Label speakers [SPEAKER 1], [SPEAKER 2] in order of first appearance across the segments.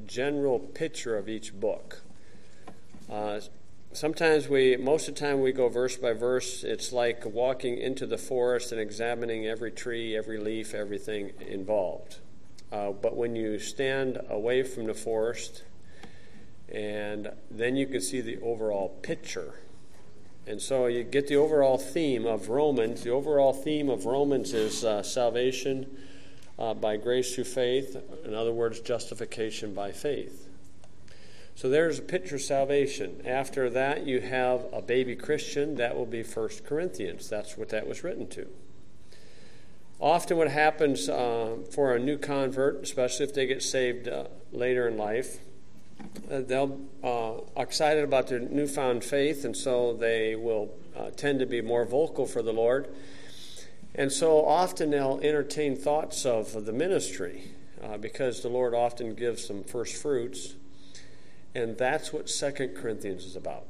[SPEAKER 1] general picture of each book. Most of the time we go verse by verse. It's like walking into the forest and examining every tree, every leaf, everything involved. But when you stand away from the forest, and then you can see the overall picture. And so you get the overall theme of Romans. The overall theme of Romans is salvation by grace through faith. In other words, justification by faith. So there's a picture of salvation. After that, you have a baby Christian. That will be 1 Corinthians. That's what that was written to. Often what happens for a new convert, especially if they get saved later in life, they'll excited about their newfound faith, and so they will tend to be more vocal for the Lord. And so often they'll entertain thoughts of the ministry because the Lord often gives them first fruits. And that's what 2 Corinthians is about.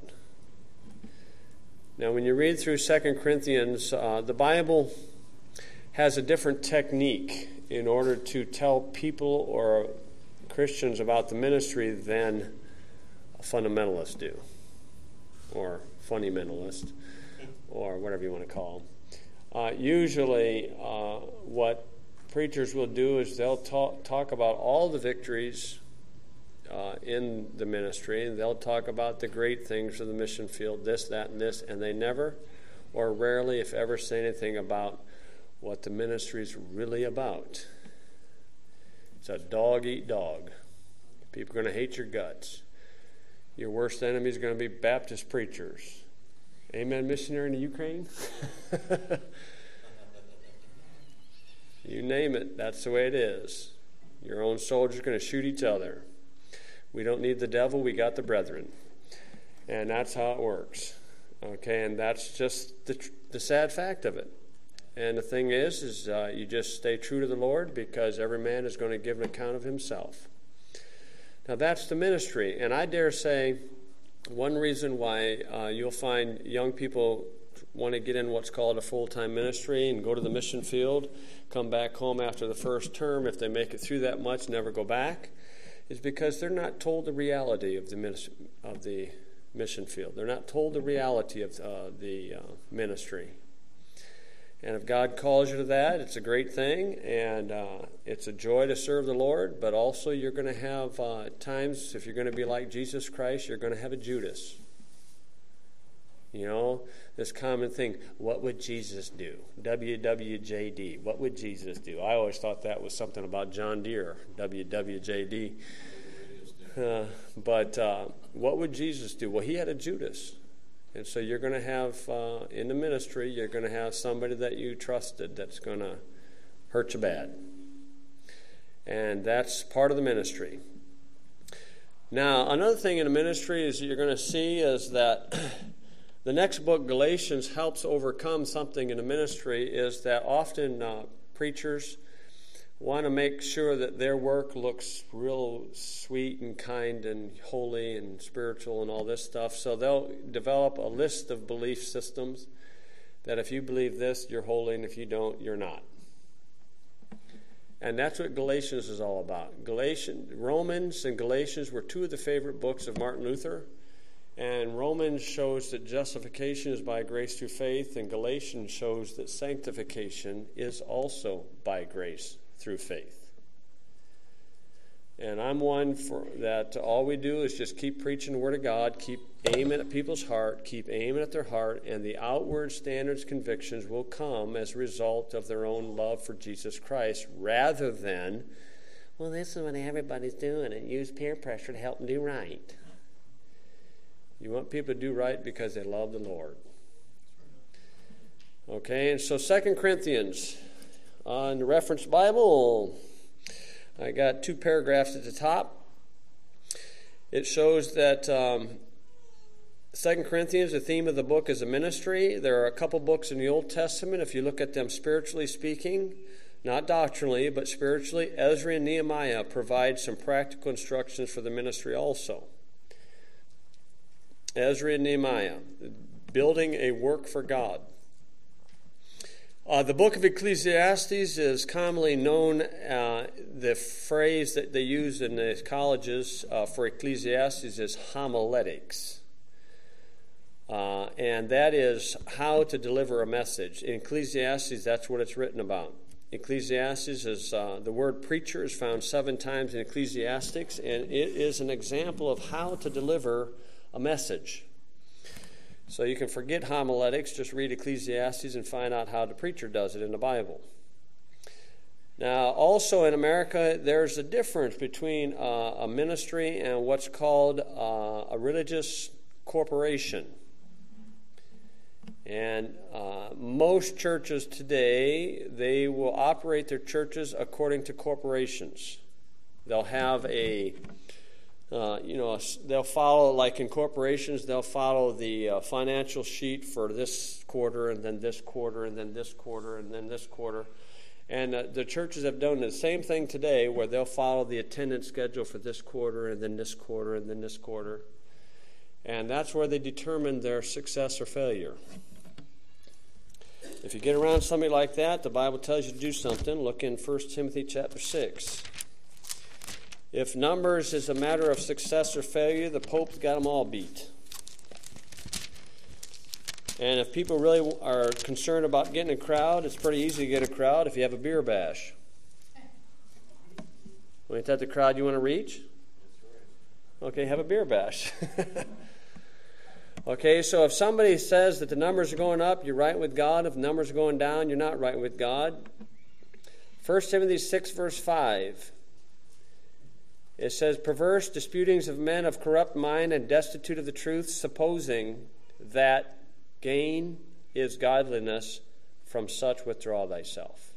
[SPEAKER 1] Now, when you read through 2 Corinthians, the Bible has a different technique in order to tell people or Christians about the ministry than fundamentalists do, or fundamentalist, or whatever you want to call them. Usually, what preachers will do is they'll talk about all the victories in the ministry, and they'll talk about the great things of the mission field, this, that, and this, and they never, or rarely, if ever, say anything about what the ministry is really about. It's a dog-eat-dog. People are going to hate your guts. Your worst enemy is going to be Baptist preachers. Amen, missionary in the Ukraine? You name it, that's the way it is. Your own soldiers are going to shoot each other. We don't need the devil, we got the brethren. And that's how it works. Okay, and that's just the sad fact of it. And the thing is you just stay true to the Lord, because every man is going to give an account of himself. Now that's the ministry. And I dare say one reason why you'll find young people want to get in what's called a full-time ministry and go to the mission field, come back home after the first term, if they make it through that much, never go back, is because they're not told the reality of the mission field. They're not told the reality of the ministry. And if God calls you to that, it's a great thing, and it's a joy to serve the Lord, but also you're going to have times, if you're going to be like Jesus Christ, you're going to have a Judas. You know, this common thing, what would Jesus do? WWJD, what would Jesus do? I always thought that was something about John Deere, WWJD. But what would Jesus do? Well, he had a Judas. And so you're going to have, in the ministry, you're going to have somebody that you trusted that's going to hurt you bad. And that's part of the ministry. Now, another thing in the ministry is you're going to see is that the next book, Galatians, helps overcome something in the ministry, is that often preachers want to make sure that their work looks real sweet and kind and holy and spiritual and all this stuff. So they'll develop a list of belief systems that if you believe this, you're holy, and if you don't, you're not. And that's what Galatians is all about. Romans and Galatians were two of the favorite books of Martin Luther. And Romans shows that justification is by grace through faith, and Galatians shows that sanctification is also by grace through faith. And I'm one for that. All we do is just keep preaching the Word of God, keep aiming at people's heart, keep aiming at their heart, and the outward standards, convictions will come as a result of their own love for Jesus Christ, rather than, well, this is what everybody's doing, and use peer pressure to help them do right. You want people to do right because they love the Lord. Okay, and so 2 Corinthians, on the reference Bible, I got 2 paragraphs at the top. It shows that 2 Corinthians, the theme of the book is a ministry. There are a couple books in the Old Testament, if you look at them spiritually speaking, not doctrinally, but spiritually, Ezra and Nehemiah provide some practical instructions for the ministry also. Ezra and Nehemiah, building a work for God. The book of Ecclesiastes is commonly known, the phrase that they use in the colleges for Ecclesiastes is homiletics. And that is how to deliver a message. In Ecclesiastes, that's what it's written about. Ecclesiastes is, the word preacher is found 7 times in Ecclesiastics, and it is an example of how to deliver a message. So you can forget homiletics, just read Ecclesiastes and find out how the preacher does it in the Bible. Now, also in America, there's a difference between a ministry and what's called a religious corporation. And most churches today, they will operate their churches according to corporations. They'll have they'll follow, like in corporations, they'll follow the financial sheet for this quarter, and then this quarter, and then this quarter, and then this quarter. And the churches have done the same thing today, where they'll follow the attendance schedule for this quarter, and then this quarter, and then this quarter. And that's where they determine their success or failure. If you get around somebody like that, the Bible tells you to do something. Look in 1 Timothy chapter 6. If numbers is a matter of success or failure, the Pope's got them all beat. And if people really are concerned about getting a crowd, it's pretty easy to get a crowd if you have a beer bash. Ain't that the crowd you want to reach? Okay, have a beer bash. Okay, so if somebody says that the numbers are going up, you're right with God. If the numbers are going down, you're not right with God. 1 Timothy 6, verse 5. It says, perverse disputings of men of corrupt mind and destitute of the truth, supposing that gain is godliness, from such withdraw thyself.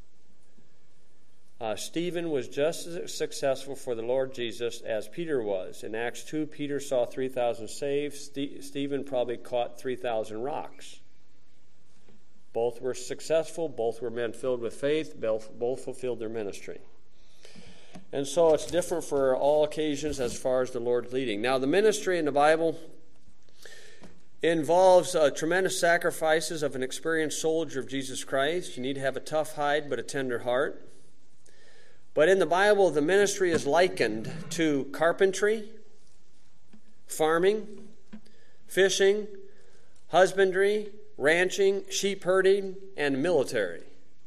[SPEAKER 1] Stephen was just as successful for the Lord Jesus as Peter was. In Acts 2, Peter saw 3,000 saved. Stephen probably caught 3,000 rocks. Both were successful. Both were men filled with faith. Both fulfilled their ministry. And so it's different for all occasions as far as the Lord leading. Now, the ministry in the Bible involves tremendous sacrifices of an experienced soldier of Jesus Christ. You need to have a tough hide but a tender heart. But in the Bible, the ministry is likened to carpentry, farming, fishing, husbandry, ranching, sheep herding, and military.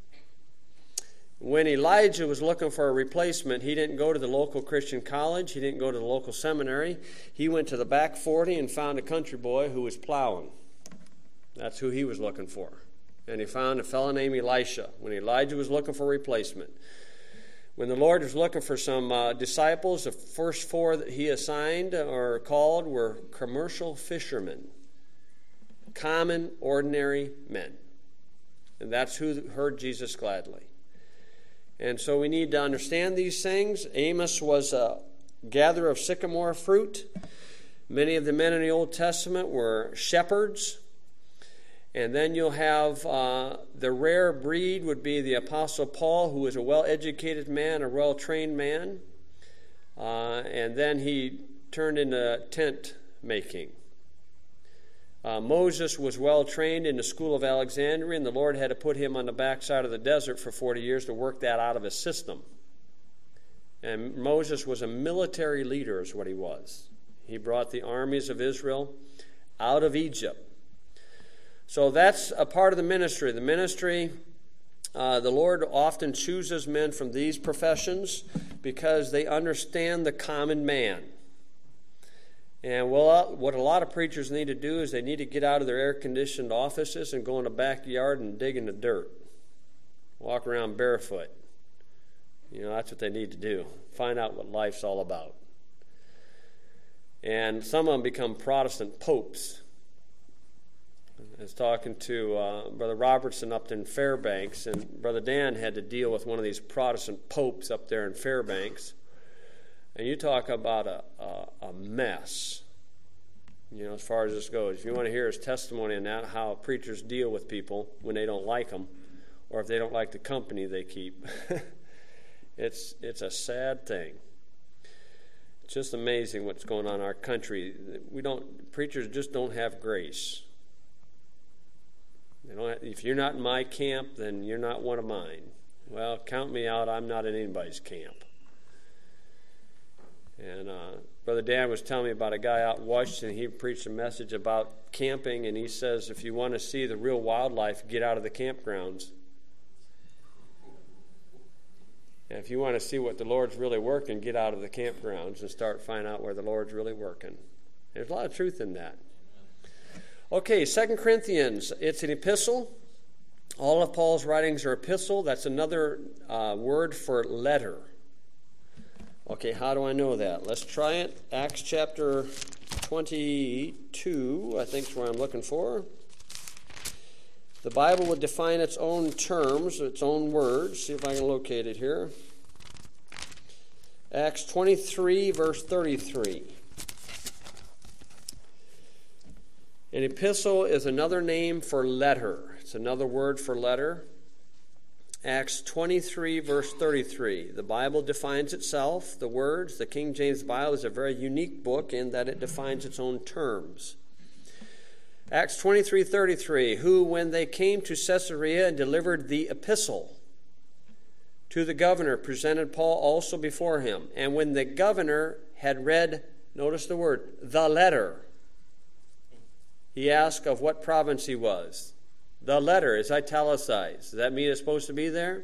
[SPEAKER 1] When Elijah was looking for a replacement, he didn't go to the local Christian college. He didn't go to the local seminary. He went to the back 40 and found a country boy who was plowing. That's who he was looking for. And he found a fellow named Elisha when Elijah was looking for a replacement. When the Lord was looking for some disciples, the first 4 that he assigned or called were commercial fishermen, common, ordinary men. And that's who heard Jesus gladly. And so we need to understand these things. Amos was a gatherer of sycamore fruit. Many of the men in the Old Testament were shepherds. And then you'll have the rare breed would be the Apostle Paul, who was a well-educated man, a well-trained man. And then he turned into tent making. Moses was well trained in the school of Alexandria, and the Lord had to put him on the backside of the desert for 40 years to work that out of his system. And Moses was a military leader is what he was. He brought the armies of Israel out of Egypt. So that's a part of the ministry. The ministry, the Lord often chooses men from these professions because they understand the common man. And what a lot of preachers need to do is they need to get out of their air-conditioned offices and go in the backyard and dig in the dirt. Walk around barefoot. That's what they need to do. Find out what life's all about. And some of them become Protestant popes. I was talking to Brother Robertson up in Fairbanks, and Brother Dan had to deal with one of these Protestant popes up there in Fairbanks. And you talk about a mess, as far as this goes. If you want to hear his testimony on that, how preachers deal with people when they don't like them, or if they don't like the company they keep, it's a sad thing. It's just amazing what's going on in our country. Preachers just don't have grace. If you're not in my camp, then you're not one of mine. Well, count me out. I'm not in anybody's camp. And Brother Dan was telling me about a guy out in Washington. He preached a message about camping, and he says if you want to see the real wildlife, get out of the campgrounds. And if you want to see what the Lord's really working, get out of the campgrounds and start finding out where the Lord's really working. There's a lot of truth in that. Okay, 2 Corinthians, it's an epistle. All of Paul's writings are epistle. That's another word for letter. Okay, how do I know that? Let's try it. Acts chapter 22, I think is where I'm looking for. The Bible would define its own terms, its own words. See if I can locate it here. Acts 23, verse 33. An epistle is another name for letter. It's another word for letter. Acts 23, verse 33. The Bible defines itself, the words. The King James Bible is a very unique book in that it defines its own terms. Acts 23:33, who, when they came to Caesarea and delivered the epistle to the governor, presented Paul also before him. And when the governor had read, notice the word, the letter, he asked of what province he was. The letter is italicized. Does that mean it's supposed to be there?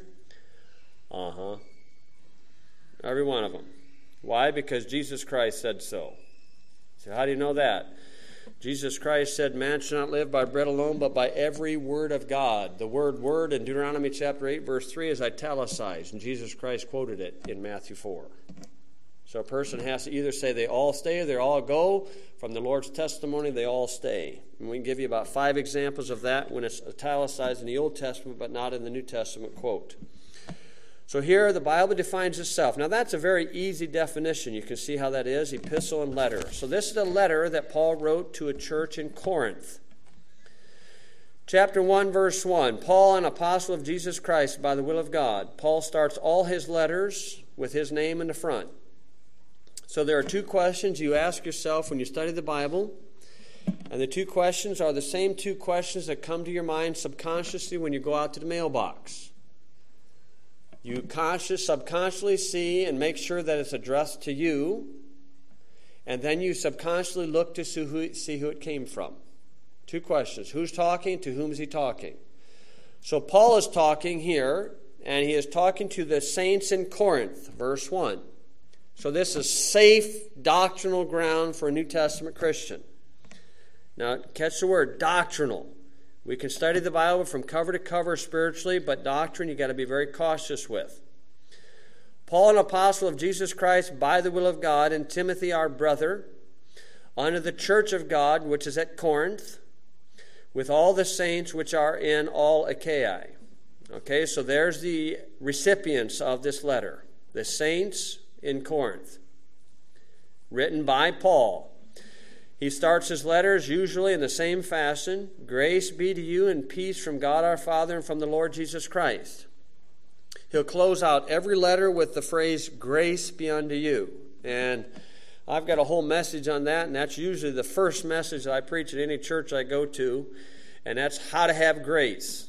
[SPEAKER 1] Every one of them. Why? Because Jesus Christ said so. So how do you know that? Jesus Christ said, man shall not live by bread alone, but by every word of God. The word in Deuteronomy chapter 8, verse 3 is italicized, and Jesus Christ quoted it in Matthew 4. So a person has to either say they all stay or they all go. From the Lord's testimony, they all stay. And we can give you about 5 examples of that when it's italicized in the Old Testament, but not in the New Testament quote. So here the Bible defines itself. Now that's a very easy definition. You can see how that is, epistle and letter. So this is a letter that Paul wrote to a church in Corinth. Chapter 1, verse 1. Paul, an apostle of Jesus Christ by the will of God. Paul starts all his letters with his name in the front. So there are 2 questions you ask yourself when you study the Bible. And the 2 questions are the same 2 questions that come to your mind subconsciously when you go out to the mailbox. You subconsciously see and make sure that it's addressed to you, and then you subconsciously look to see who it came from. 2 questions. Who's talking? To whom is he talking? So Paul is talking here, and he is talking to the saints in Corinth, verse 1. So this is safe doctrinal ground for a New Testament Christian. Now, catch the word, doctrinal. We can study the Bible from cover to cover spiritually, but doctrine you've got to be very cautious with. Paul, an apostle of Jesus Christ by the will of God, and Timothy, our brother, unto the church of God, which is at Corinth, with all the saints which are in all Achaia. Okay, so there's the recipients of this letter. The saints in Corinth. Written by Paul. He starts his letters usually in the same fashion. Grace be to you and peace from God our Father and from the Lord Jesus Christ. He'll close out every letter with the phrase, grace be unto you. And I've got a whole message on that, and that's usually the first message that I preach at any church I go to, and that's how to have grace.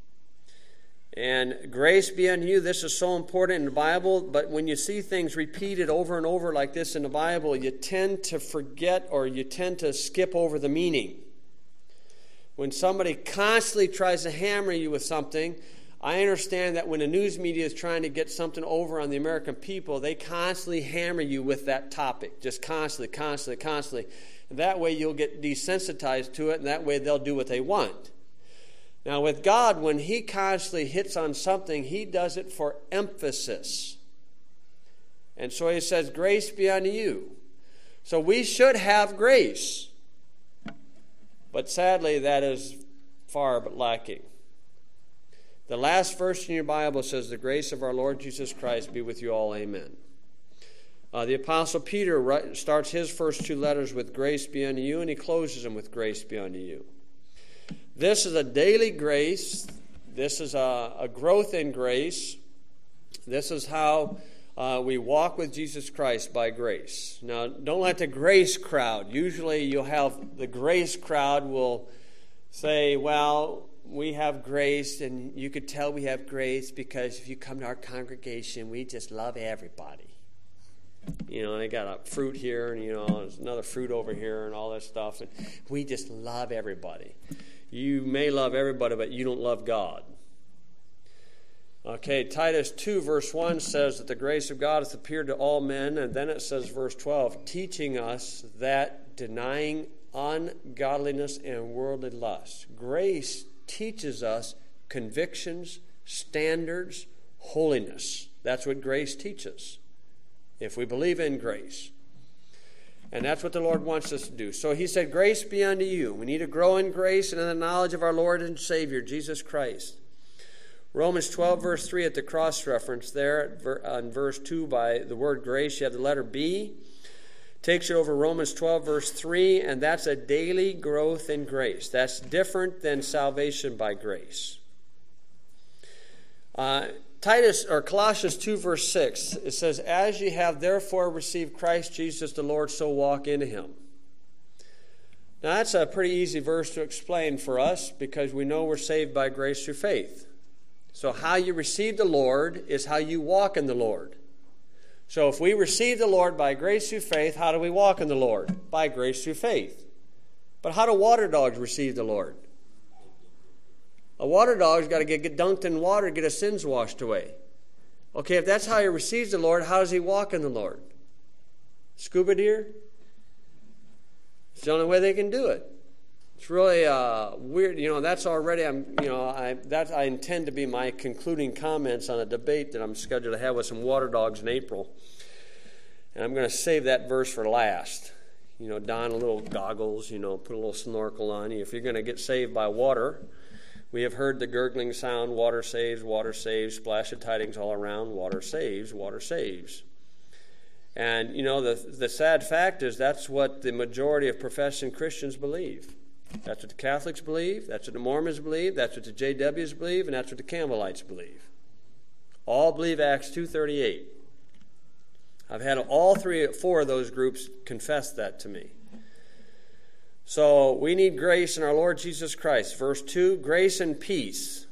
[SPEAKER 1] And grace be unto you, this is so important in the Bible, but when you see things repeated over and over like this in the Bible, you tend to forget or you tend to skip over the meaning. When somebody constantly tries to hammer you with something, I understand that when the news media is trying to get something over on the American people, they constantly hammer you with that topic, just constantly. And that way you'll get desensitized to it, and that way they'll do what they want. Now, with God, when he constantly hits on something, he does it for emphasis. And so he says, grace be unto you. So we should have grace. But sadly, that is far but lacking. The last verse in your Bible says, the grace of our Lord Jesus Christ be with you all. Amen. The Apostle Peter starts his first 2 letters with grace be unto you, and he closes them with grace be unto you. This is a daily grace. This is a growth in grace. This is how we walk with Jesus Christ by grace. Now, don't let the grace crowd. Usually you'll have the grace crowd will say, well, we have grace, and you could tell we have grace because if you come to our congregation, we just love everybody. You know, they got a fruit here, and, you know, there's another fruit over here and all that stuff. And we just love everybody. You may love everybody, but you don't love God. Okay, Titus 2, verse 1 says that the grace of God hath appeared to all men. And then it says, verse 12, teaching us that denying ungodliness and worldly lust. Grace teaches us convictions, standards, holiness. That's what grace teaches, if we believe in grace. And that's what the Lord wants us to do. So he said, grace be unto you. We need to grow in grace and in the knowledge of our Lord and Savior, Jesus Christ. Romans 12, verse 3 at the cross reference there, on verse 2 by the word grace, you have the letter B. Takes you over Romans 12, verse 3, and that's a daily growth in grace. That's different than salvation by grace. Colossians 2, verse 6, it says, as ye have therefore received Christ Jesus the Lord, so walk into him. Now that's a pretty easy verse to explain for us because we know we're saved by grace through faith. So how you receive the Lord is how you walk in the Lord. So if we receive the Lord by grace through faith, how do we walk in the Lord? By grace through faith. But how do water dogs receive the Lord? A water dog's got to get dunked in water to get his sins washed away. Okay, if that's how he receives the Lord, how does he walk in the Lord? Scuba deer? It's the only way they can do it. It's really weird. You know, that's already, I intend to be my concluding comments on a debate that I'm scheduled to have with some water dogs in April. And I'm going to save that verse for last. You know, don a little goggles, you know, put a little snorkel on you. If you're going to get saved by water, we have heard the gurgling sound, water saves, splash of tidings all around, water saves, water saves. And, you know, the sad fact is that's what the majority of professing Christians believe. That's what the Catholics believe, that's what the Mormons believe, that's what the JWs believe, and that's what the Campbellites believe. All believe Acts 2:38. I've had all four of those groups confess that to me. So we need grace in our Lord Jesus Christ. Verse 2, grace and peace.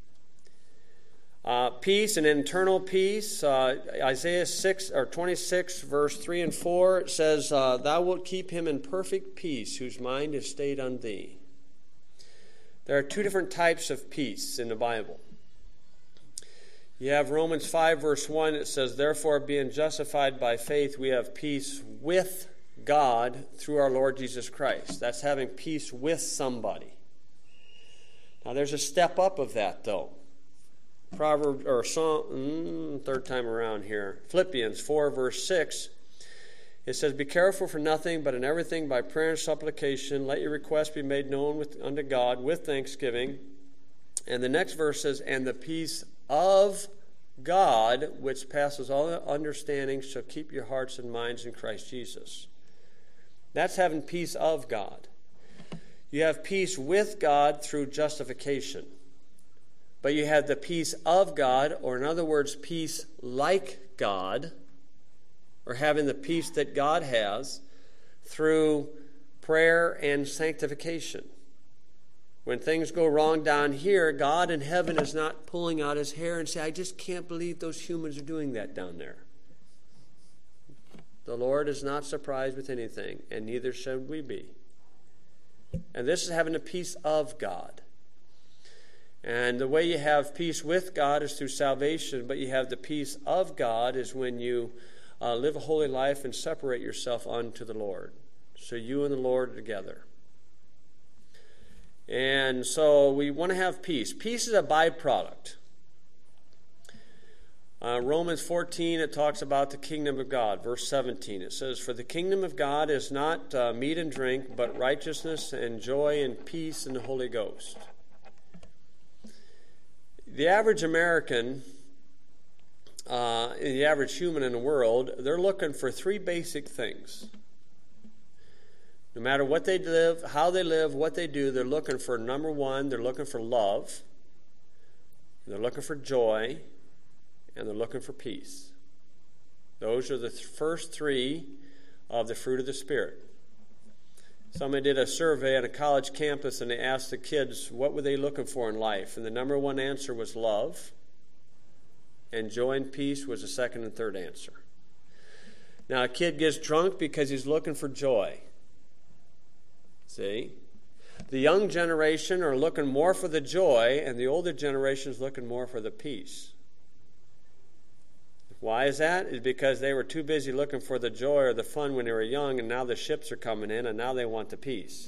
[SPEAKER 1] Peace and internal peace. Isaiah 26, verse 3 and 4 says, thou wilt keep him in perfect peace, whose mind is stayed on thee. There are two different types of peace in the Bible. You have Romans 5, verse 1. It says, therefore, being justified by faith, we have peace with God through our Lord Jesus Christ. That's having peace with somebody. Now, there's a step up of that, though. Third time around here. Philippians 4, verse 6. It says, be careful for nothing, but in everything by prayer and supplication, let your requests be made known unto God with thanksgiving. And the next verse says, and the peace of God, which passes all understanding, shall keep your hearts and minds in Christ Jesus. That's having peace of God. You have peace with God through justification. But you have the peace of God, or in other words, peace like God, or having the peace that God has through prayer and sanctification. When things go wrong down here, God in heaven is not pulling out his hair and saying, I just can't believe those humans are doing that down there. The Lord is not surprised with anything, and neither should we be. And this is having the peace of God. And the way you have peace with God is through salvation, but you have the peace of God is when you live a holy life and separate yourself unto the Lord. So you and the Lord are together. And so we want to have peace. Peace is a byproduct. Romans 14, it talks about the kingdom of God. Verse 17, it says, for the kingdom of God is not meat and drink, but righteousness and joy and peace in the Holy Ghost. The average American, the average human in the world, they're looking for three basic things. No matter what they live, how they live, what they do, they're looking for, number one, they're looking for love, they're looking for joy, and they're looking for peace. Those are the first three of the fruit of the Spirit. Somebody did a survey on a college campus, and they asked the kids what were they looking for in life, and the number one answer was love, and joy and peace was the second and third answer. Now, a kid gets drunk because he's looking for joy. See? The young generation are looking more for the joy, and the older generation is looking more for the peace. Why is that? It's because they were too busy looking for the joy or the fun when they were young, and now the ships are coming in, and now they want the peace.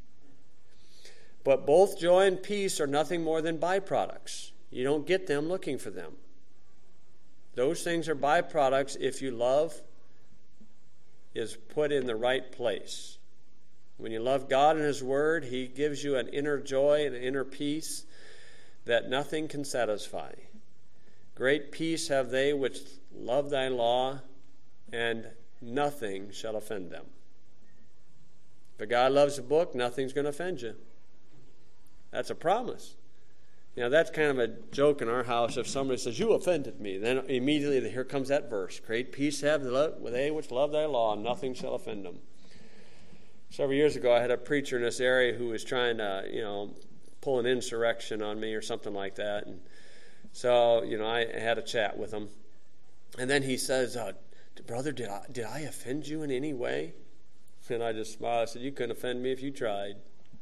[SPEAKER 1] But both joy and peace are nothing more than byproducts. You don't get them looking for them. Those things are byproducts if you love is put in the right place. When you love God and His Word, He gives you an inner joy and an inner peace that nothing can satisfy. Great peace have they which love thy law, and nothing shall offend them. If a guy loves a book, nothing's going to offend you. That's a promise. That's kind of a joke in our house. If somebody says, you offended me, then immediately here comes that verse. Great peace have they which love thy law, and nothing shall offend them. Several years ago, I had a preacher in this area who was trying to, pull an insurrection on me or something like that. And so, I had a chat with him. And then he says, brother, did I offend you in any way? And I just smiled. I said, you couldn't offend me if you tried.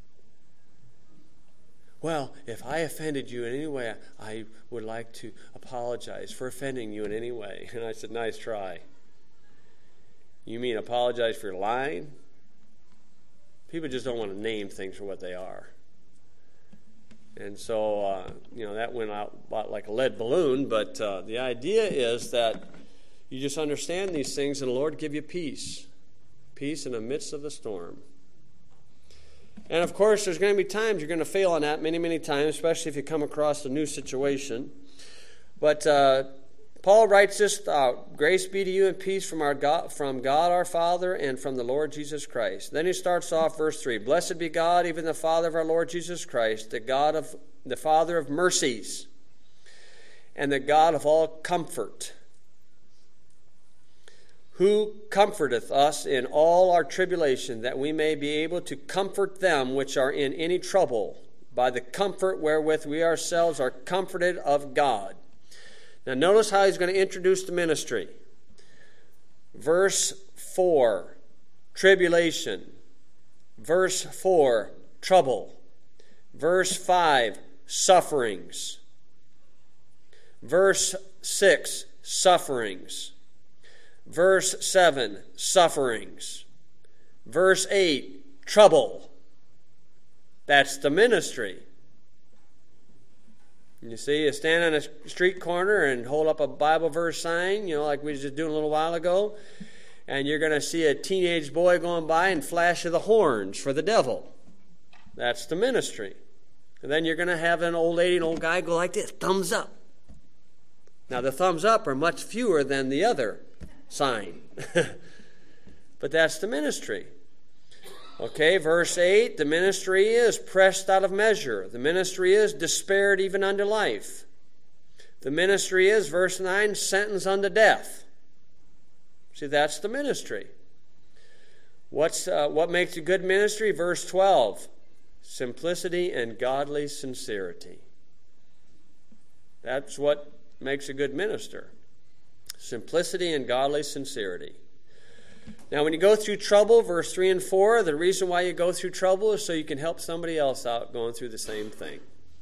[SPEAKER 1] Well, if I offended you in any way, I would like to apologize for offending you in any way. And I said, nice try. You mean apologize for lying? People just don't want to name things for what they are. And so, that went out like a lead balloon. But the idea is that you just understand these things, and the Lord give you peace. Peace in the midst of the storm. And, of course, there's going to be times you're going to fail on that many, many times, especially if you come across a new situation. But Paul writes this out. Grace be to you and peace from God our Father and from the Lord Jesus Christ. Then he starts off verse 3. Blessed be God, even the Father of our Lord Jesus Christ, the Father of mercies, and the God of all comfort, who comforteth us in all our tribulation, that we may be able to comfort them which are in any trouble, by the comfort wherewith we ourselves are comforted of God. Now notice how he's going to introduce the ministry. Verse 4, tribulation. Verse 4, trouble. Verse 5, sufferings. Verse 6, sufferings. Verse 7, sufferings. Verse 8, trouble. That's the ministry. You see, you stand on a street corner and hold up a Bible verse sign, like we were just doing a little while ago, and you're going to see a teenage boy going by and flash of the horns for the devil. That's the ministry. And then you're going to have an old lady and old guy go like this, thumbs up. Now, the thumbs up are much fewer than the other sign. But that's the ministry. Okay, verse 8, the ministry is pressed out of measure. The ministry is despaired even unto life. The ministry is, verse 9, sentenced unto death. See, that's the ministry. What makes a good ministry? Verse 12, simplicity and godly sincerity. That's what makes a good minister. Simplicity and godly sincerity. Now, when you go through trouble, verse 3 and 4, the reason why you go through trouble is so you can help somebody else out going through the same thing.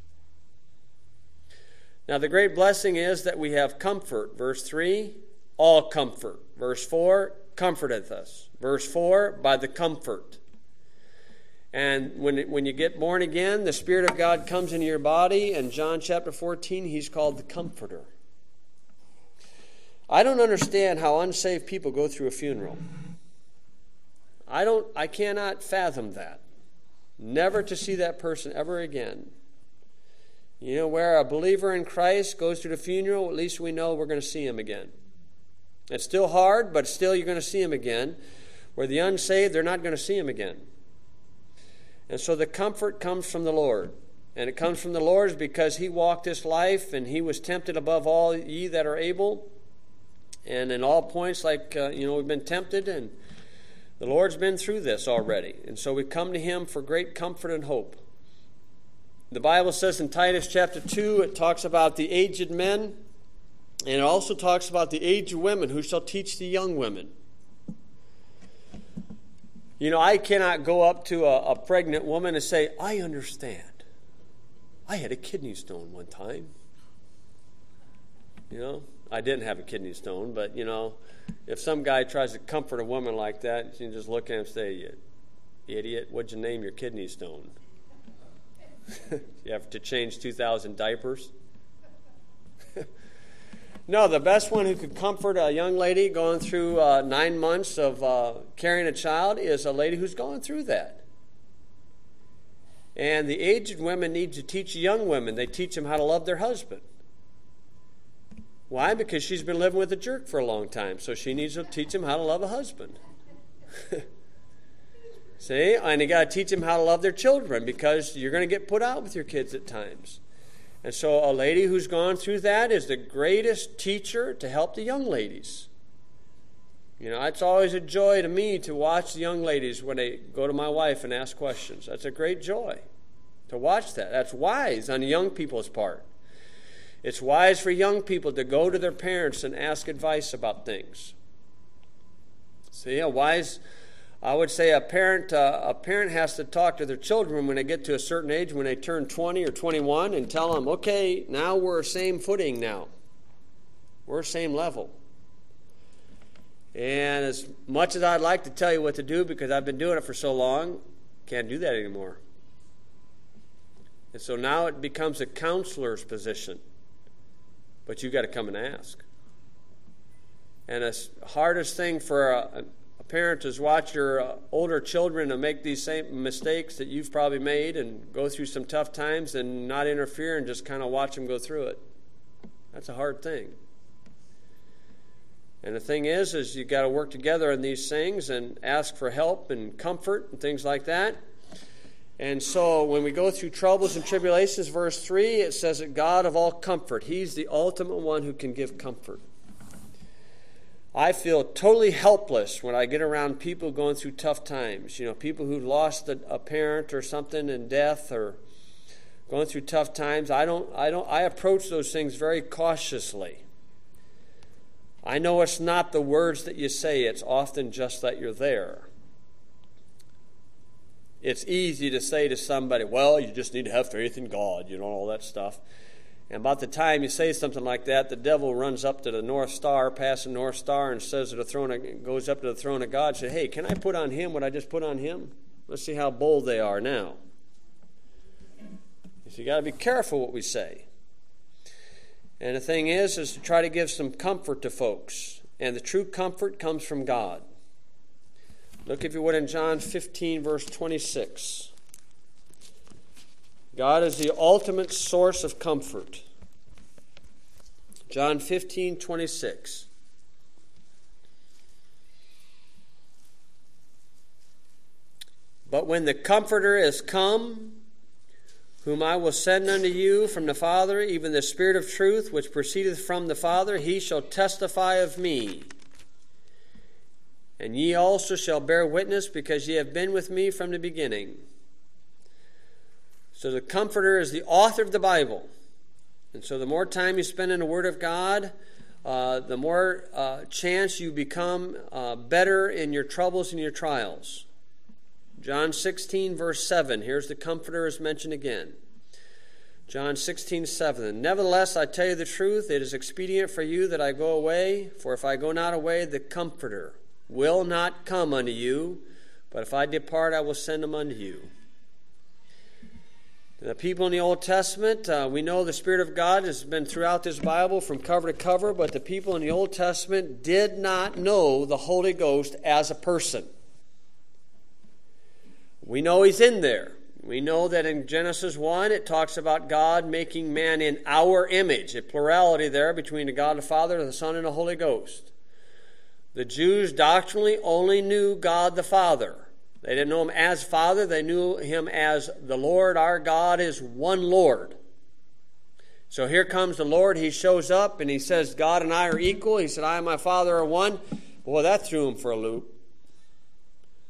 [SPEAKER 1] Now, the great blessing is that we have comfort. Verse 3, all comfort. Verse 4, comforteth us. Verse 4, by the comfort. And when you get born again, the Spirit of God comes into your body, and John chapter 14, he's called the Comforter. I don't understand how unsaved people go through a funeral. I cannot fathom that. Never to see that person ever again. Where a believer in Christ goes to the funeral, at least we know we're going to see him again. It's still hard, but still you're going to see him again. Where the unsaved, they're not going to see him again. And so the comfort comes from the Lord. And it comes from the Lord because he walked this life and he was tempted above all ye that are able. And in all points, we've been tempted, The Lord's been through this already, and so we come to him for great comfort and hope. The Bible says in Titus chapter 2, it talks about the aged men, and it also talks about the aged women who shall teach the young women. You know, I cannot go up to a pregnant woman and say, I understand. I had a kidney stone one time. You know, I didn't have a kidney stone, but, you know, if some guy tries to comfort a woman like that, you can just look at him and say, you idiot, what'd you name your kidney stone? You have to change 2,000 diapers? No, the best one who could comfort a young lady going through 9 months of carrying a child is a lady who's going through that. And the aged women need to teach young women. They teach them how to love their husband. Why? Because she's been living with a jerk for a long time, so she needs to teach him how to love a husband. See? And you got to teach them how to love their children, because you're going to get put out with your kids at times. And so a lady who's gone through that is the greatest teacher to help the young ladies. You know, it's always a joy to me to watch the young ladies when they go to my wife and ask questions. That's a great joy to watch that. That's wise on the young people's part. It's wise for young people to go to their parents and ask advice about things. See, I would say a parent has to talk to their children when they get to a certain age, when they turn 20 or 21, and tell them, okay, now we're same footing now. We're same level. And as much as I'd like to tell you what to do, because I've been doing it for so long, can't do that anymore. And so now it becomes a counselor's position. But you've got to come and ask. And the hardest thing for a parent is watch your older children to make these same mistakes that you've probably made and go through some tough times and not interfere and just kind of watch them go through it. That's a hard thing. And the thing is you've got to work together on these things and ask for help and comfort and things like that. And so when we go through troubles and tribulations, verse 3, it says that God of all comfort, he's the ultimate one who can give comfort. I feel totally helpless when I get around people going through tough times. You know, people who lost a parent or something in death or going through tough times. I approach those things very cautiously. I know it's not the words that you say, it's often just that you're there. It's easy to say to somebody, well, you just need to have faith in God, you know, all that stuff. And about the time you say something like that, the devil runs up to the North Star, past the North Star, and says to the throne, goes up to the throne of God and says, hey, can I put on him what I just put on him? Let's see how bold they are now. So you got to be careful what we say. And the thing is to try to give some comfort to folks. And the true comfort comes from God. Look, if you would, in John 15, verse 26. God is the ultimate source of comfort. John 15, 26. But when the Comforter is come, whom I will send unto you from the Father, even the Spirit of truth, which proceedeth from the Father, he shall testify of me. And ye also shall bear witness, because ye have been with me from the beginning. So the Comforter is the author of the Bible. And so the more time you spend in the Word of God, the more chance you become better in your troubles and your trials. John 16, verse 7. Here's the Comforter is mentioned again. John 16, 7. Nevertheless, I tell you the truth, it is expedient for you that I go away. For if I go not away, the Comforter will not come unto you. But if I depart, I will send him unto you. The people in the Old Testament, we know the Spirit of God has been throughout this Bible from cover to cover, but the people in the Old Testament did not know the Holy Ghost as a person. We know he's in there. We know that in Genesis 1, it talks about God making man in our image, a plurality there between the God the Father, the Son, and the Holy Ghost. The Jews doctrinally only knew God the Father. They didn't know him as Father. They knew him as the Lord. Our God is one Lord. So here comes the Lord. He shows up and he says, God and I are equal. He said, I and my Father are one. Boy, that threw him for a loop.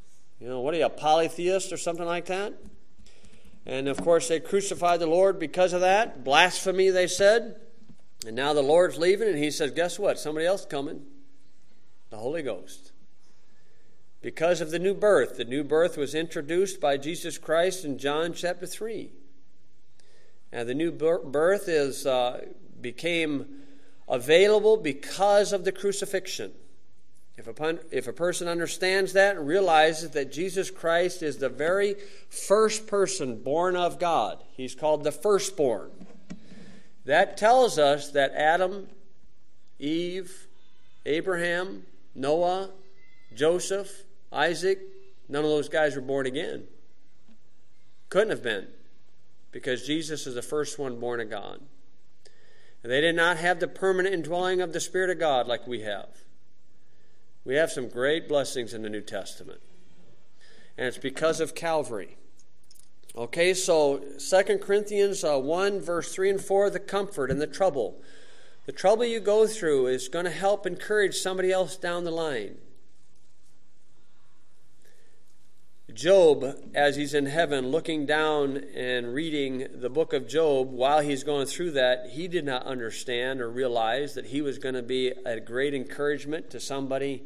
[SPEAKER 1] What are you, a polytheist or something like that? And, of course, they crucified the Lord because of that. Blasphemy, they said. And now the Lord's leaving, and he says, guess what? Somebody else coming. The Holy Ghost. Because of the new birth. The new birth was introduced by Jesus Christ in John chapter 3. And the new birth became available because of the crucifixion. If a person understands that and realizes that Jesus Christ is the very first person born of God, he's called the firstborn. That tells us that Adam, Eve, Abraham, Noah, Joseph, Isaac, none of those guys were born again. Couldn't have been, because Jesus is the first one born of God. And they did not have the permanent indwelling of the Spirit of God like we have. We have some great blessings in the New Testament. And it's because of Calvary. Okay, so 2 Corinthians 1, verse 3 and 4, the comfort and the trouble. The trouble you go through is going to help encourage somebody else down the line. Job, as he's in heaven looking down and reading the book of Job, while he's going through that, he did not understand or realize that he was going to be a great encouragement to somebody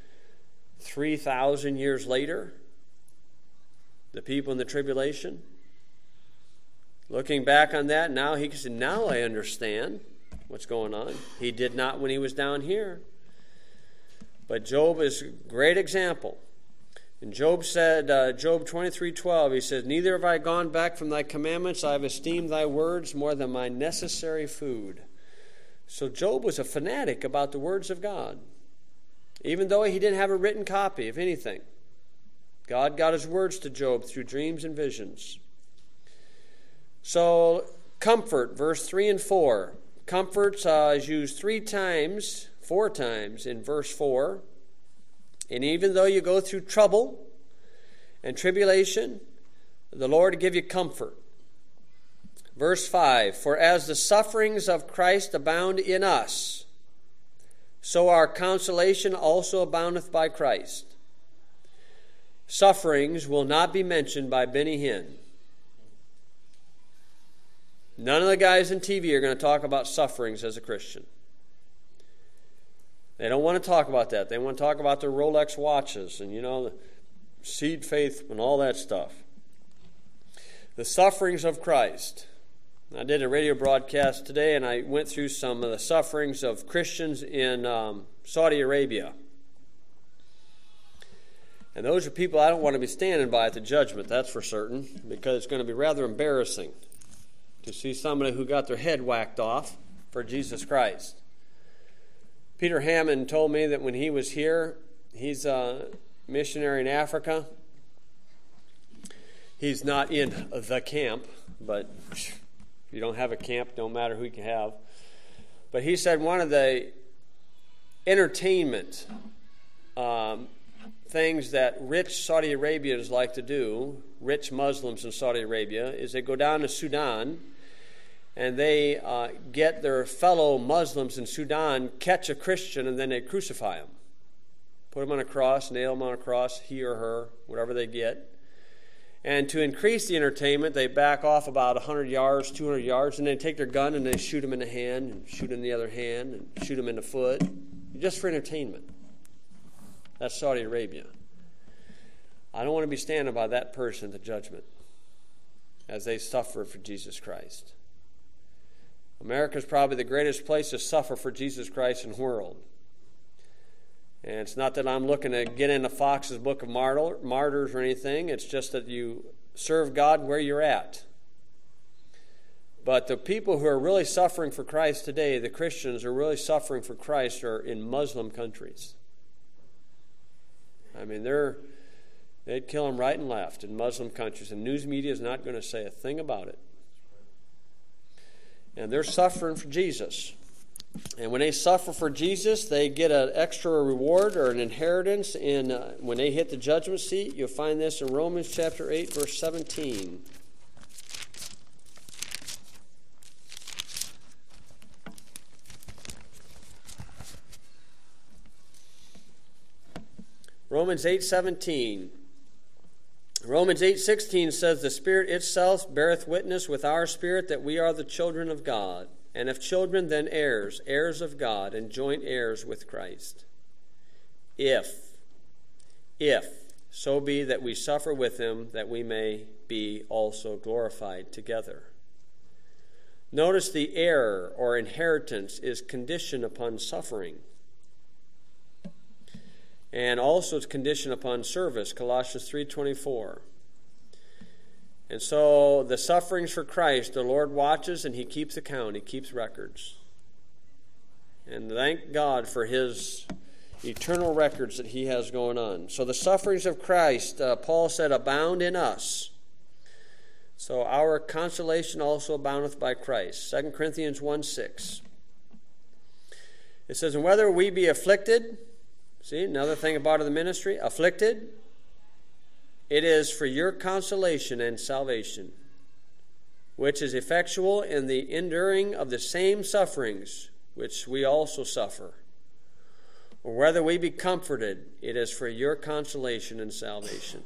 [SPEAKER 1] 3,000 years later, the people in the tribulation. Looking back on that, now he can say, now I understand what's going on. He did not when he was down here. But Job is a great example. And Job said, Job 23:12, he says, neither have I gone back from thy commandments. I have esteemed thy words more than my necessary food. So Job was a fanatic about the words of God. Even though he didn't have a written copy of anything. God got his words to Job through dreams and visions. So, comfort, verse 3 and 4. Comfort is used 4 times in verse 4. And even though you go through trouble and tribulation, the Lord will give you comfort. Verse 5, for as the sufferings of Christ abound in us, so our consolation also aboundeth by Christ. Sufferings will not be mentioned by Benny Hinn. None of the guys on TV are going to talk about sufferings as a Christian. They don't want to talk about that. They want to talk about their Rolex watches and, the seed faith and all that stuff. The sufferings of Christ. I did a radio broadcast today, and I went through some of the sufferings of Christians in Saudi Arabia. And those are people I don't want to be standing by at the judgment, that's for certain, because it's going to be rather embarrassing to see somebody who got their head whacked off for Jesus Christ. Peter Hammond told me that when he was here, he's a missionary in Africa. He's not in the camp, but if you don't have a camp, don't matter who you have. But he said one of the entertainment things that rich Saudi Arabians like to do, rich Muslims in Saudi Arabia, is they go down to Sudan and they get their fellow Muslims in Sudan, catch a Christian, and then they crucify him. Put him on a cross, nail him on a cross, he or her, whatever they get. And to increase the entertainment, they back off about 100 yards, 200 yards, and they take their gun and they shoot him in the hand, and shoot him in the other hand, and shoot him in the foot, just for entertainment. That's Saudi Arabia. I don't want to be standing by that person at the judgment as they suffer for Jesus Christ. America is probably the greatest place to suffer for Jesus Christ in the world. And it's not that I'm looking to get into Fox's Book of Martyrs or anything. It's just that you serve God where you're at. But the people who are really suffering for Christ today, the Christians who are really suffering for Christ, are in Muslim countries. I mean, they'd kill them right and left in Muslim countries, and news media is not going to say a thing about it. And they're suffering for Jesus. And when they suffer for Jesus, they get an extra reward or an inheritance. When they hit the judgment seat, you'll find this in Romans chapter 8, verse 17. Romans 8:17. Romans 8:16 says, the Spirit itself beareth witness with our spirit that we are the children of God. And if children, then heirs, heirs of God, and joint heirs with Christ. If so be that we suffer with him, that we may be also glorified together. Notice the heir or inheritance is conditioned upon suffering. And also it's conditioned upon service, Colossians 3:24. And so the sufferings for Christ, the Lord watches and he keeps account, he keeps records. And thank God for his eternal records that he has going on. So the sufferings of Christ, Paul said, abound in us. So our consolation also aboundeth by Christ. 2 Corinthians 1:6. It says, and whether we be afflicted, see, another thing about the ministry, afflicted, it is for your consolation and salvation, which is effectual in the enduring of the same sufferings which we also suffer. Or whether we be comforted, it is for your consolation and salvation.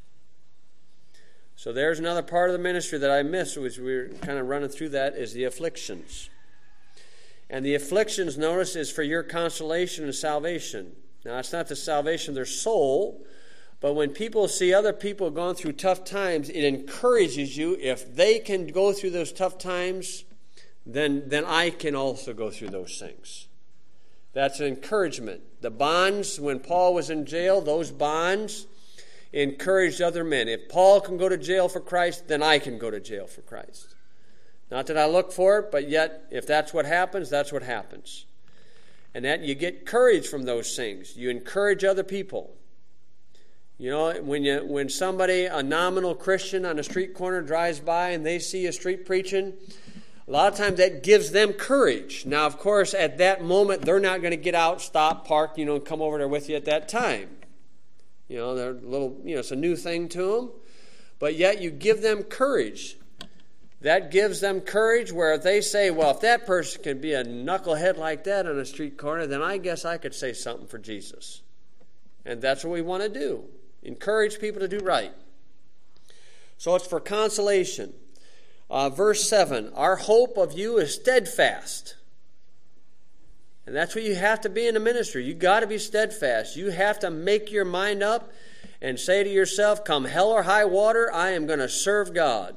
[SPEAKER 1] So there's another part of the ministry that I missed, which we're kind of running through that, is the afflictions. And the afflictions, notice, is for your consolation and salvation. Now, it's not the salvation of their soul, but when people see other people going through tough times, it encourages you. If they can go through those tough times, then I can also go through those things. That's an encouragement. The bonds, when Paul was in jail, those bonds encouraged other men. If Paul can go to jail for Christ, then I can go to jail for Christ. Not that I look for it, but yet if that's what happens, that's what happens. And that you get courage from those things. You encourage other people. You know, when somebody, a nominal Christian on a street corner drives by and they see a street preaching, a lot of times that gives them courage. Now, of course, at that moment, they're not going to get out, stop, park, and come over there with you at that time. They're a little, it's a new thing to them. But yet you give them courage. That gives them courage where if they say, well, if that person can be a knucklehead like that on a street corner, then I guess I could say something for Jesus. And that's what we want to do. Encourage people to do right. So it's for consolation. Verse 7, our hope of you is steadfast. And that's what you have to be in the ministry. You got to be steadfast. You have to make your mind up and say to yourself, come hell or high water, I am going to serve God.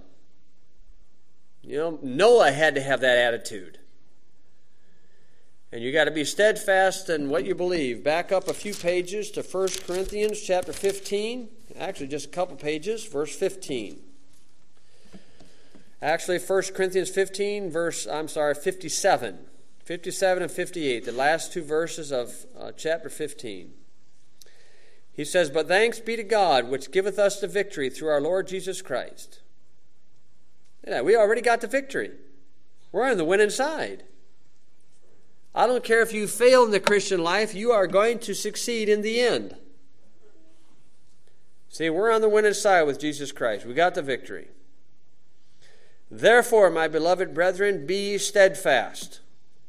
[SPEAKER 1] Noah had to have that attitude. And you got to be steadfast in what you believe. Back up a few pages to 1 Corinthians chapter 15. Actually, just a couple pages, verse 15. Actually, 1 Corinthians 15, 57. 57 and 58, the last two verses of chapter 15. He says, but thanks be to God, which giveth us the victory through our Lord Jesus Christ. Yeah, we already got the victory. We're on the winning side. I don't care if you fail in the Christian life, you are going to succeed in the end. See, we're on the winning side with Jesus Christ. We got the victory. Therefore, my beloved brethren, be steadfast,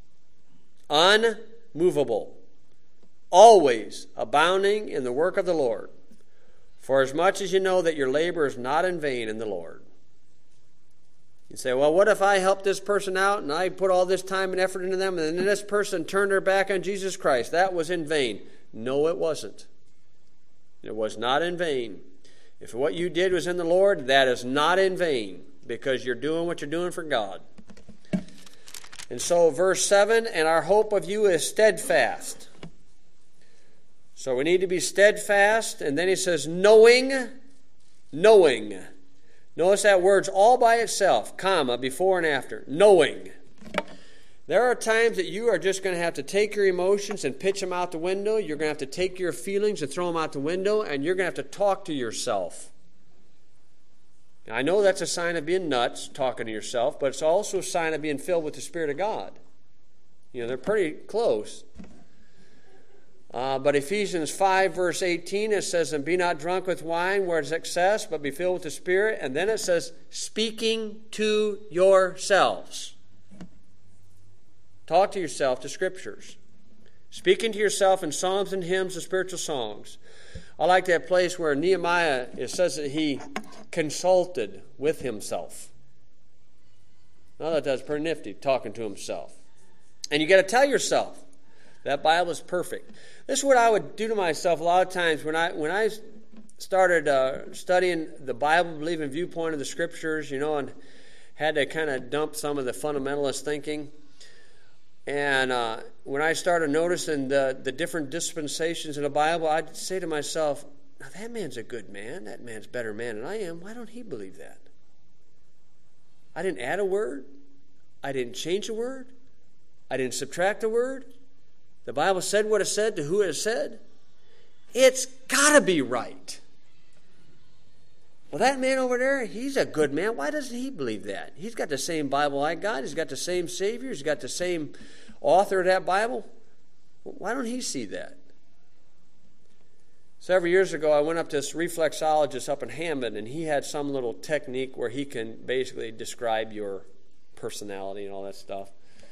[SPEAKER 1] unmovable, always abounding in the work of the Lord, for as much as you know that your labor is not in vain in the Lord. You say, well, what if I help this person out and I put all this time and effort into them and then this person turned their back on Jesus Christ? That was in vain. No, it wasn't. It was not in vain. If what you did was in the Lord, that is not in vain because you're doing what you're doing for God. And so verse 7, and our hope of you is steadfast. So we need to be steadfast. And then he says, knowing. Notice that word's all by itself, comma, before and after. Knowing. There are times that you are just going to have to take your emotions and pitch them out the window. You're going to have to take your feelings and throw them out the window, and you're going to have to talk to yourself. Now, I know that's a sign of being nuts, talking to yourself, but it's also a sign of being filled with the Spirit of God. They're pretty close. But Ephesians 5, verse 18, it says, and be not drunk with wine where it's excess, but be filled with the Spirit. And then it says, speaking to yourselves. Talk to yourself, the Scriptures. Speaking to yourself in psalms and hymns and spiritual songs. I like that place where Nehemiah, it says that he consulted with himself. I thought that was pretty nifty, talking to himself. And you got to tell yourself, that Bible is perfect. This is what I would do to myself a lot of times when I started studying the Bible-believing viewpoint of the Scriptures, and had to kind of dump some of the fundamentalist thinking. And when I started noticing the different dispensations in the Bible, I'd say to myself, now that man's a good man. That man's a better man than I am. Why don't he believe that? I didn't add a word. I didn't change a word. I didn't subtract a word. The Bible said what it said to who it said. It's got to be right. Well, that man over there, he's a good man. Why doesn't he believe that? He's got the same Bible I got. He's got the same Savior. He's got the same author of that Bible. Why don't he see that? Several years ago, I went up to this reflexologist up in Hammond, and he had some little technique where he can basically describe your personality and all that stuff.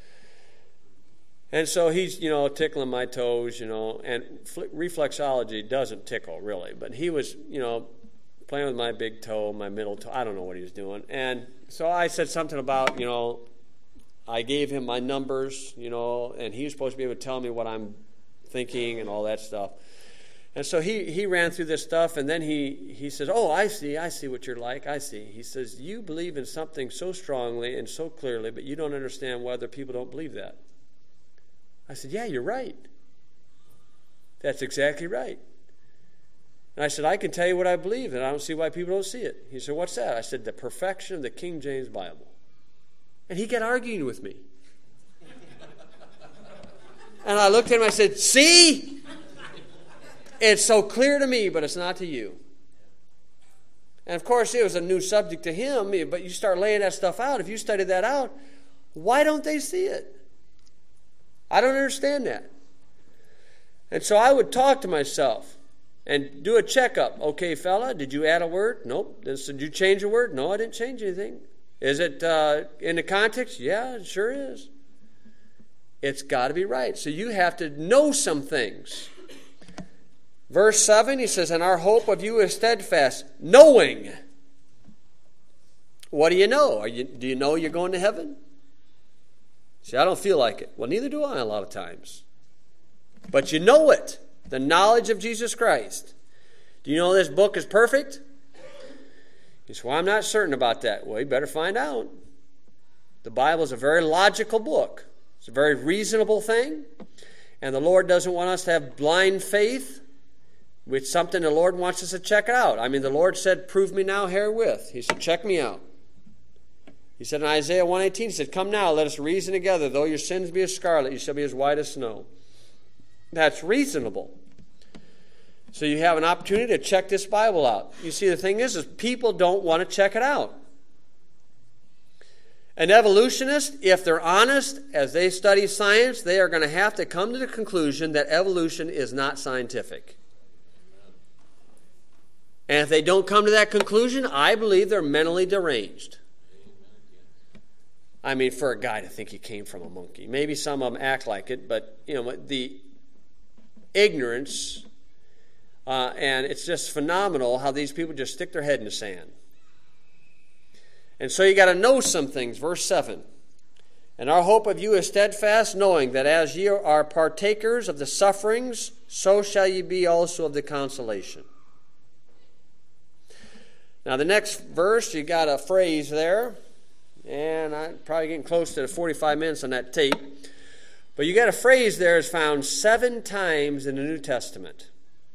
[SPEAKER 1] And so he's, tickling my toes, and reflexology doesn't tickle, really. But he was, playing with my big toe, my middle toe. I don't know what he was doing. And so I said something about, I gave him my numbers, and he was supposed to be able to tell me what I'm thinking and all that stuff. And so he ran through this stuff, and then he says, oh, I see what you're like, I see. He says, you believe in something so strongly and so clearly, but you don't understand why other people don't believe that. I said, yeah, you're right. That's exactly right. And I said, I can tell you what I believe, and I don't see why people don't see it. He said, what's that? I said, the perfection of the King James Bible. And he got arguing with me. And I looked at him and I said, see? It's so clear to me, but it's not to you. And of course, it was a new subject to him, but you start laying that stuff out. If you study that out, why don't they see it? I don't understand that. And so I would talk to myself and do a checkup. Okay, fella, did you add a word? Nope. Did you change a word? No, I didn't change anything. Is it in the context? Yeah, it sure is. It's got to be right. So you have to know some things. Verse 7, he says, and our hope of you is steadfast, knowing. What do you know? Do you know you're going to heaven? See, I don't feel like it. Well, neither do I a lot of times. But you know it. The knowledge of Jesus Christ. Do you know this book is perfect? He says, well, I'm not certain about that. Well, you better find out. The Bible is a very logical book. It's a very reasonable thing. And the Lord doesn't want us to have blind faith with something. The Lord wants us to check it out. I mean, the Lord said, prove me now herewith. He said, check me out. He said in Isaiah 1:18, he said, come now, let us reason together. Though your sins be as scarlet, you shall be as white as snow. That's reasonable. So you have an opportunity to check this Bible out. You see, the thing is people don't want to check it out. An evolutionist, if they're honest, as they study science, they are going to have to come to the conclusion that evolution is not scientific. And if they don't come to that conclusion, I believe they're mentally deranged. I mean, for a guy to think he came from a monkey. Maybe some of them act like it, but, the ignorance, and it's just phenomenal how these people just stick their head in the sand. And so you got to know some things. Verse 7. And our hope of you is steadfast, knowing that as ye are partakers of the sufferings, so shall ye be also of the consolation. Now the next verse, you got a phrase there. And I'm probably getting close to the 45 minutes on that tape. But you got a phrase there is found 7 times in the New Testament.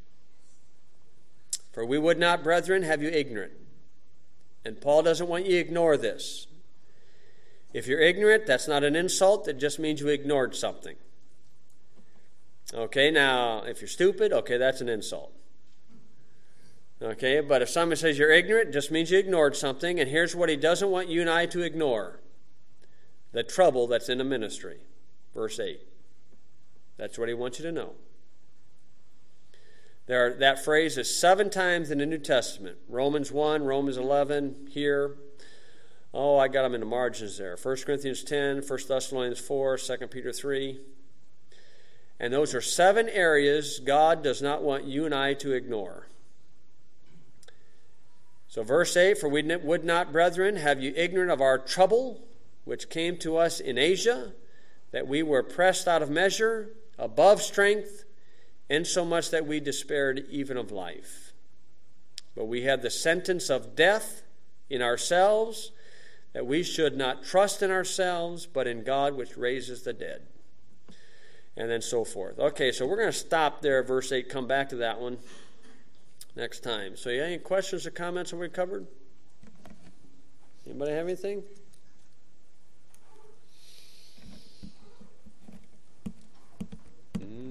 [SPEAKER 1] For we would not, brethren, have you ignorant. And Paul doesn't want you to ignore this. If you're ignorant, that's not an insult. That just means you ignored something. Okay, now, if you're stupid, okay, that's an insult. Okay, but if somebody says you're ignorant, it just means you ignored something. And here's what he doesn't want you and I to ignore. The trouble that's in the ministry. Verse 8. That's what he wants you to know. That phrase is 7 times in the New Testament. Romans 1, Romans 11, here. Oh, I got them in the margins there. 1 Corinthians 10, 1 Thessalonians 4, 2 Peter 3. And those are 7 areas God does not want you and I to ignore. So verse 8, for we would not, brethren, have you ignorant of our trouble, which came to us in Asia, that we were pressed out of measure, above strength, insomuch that we despaired even of life. But we had the sentence of death in ourselves, that we should not trust in ourselves, but in God which raises the dead. And then so forth. Okay, so we're going to stop there at verse 8, come back to that one next time. So, any questions or comments that we covered? Anybody have anything?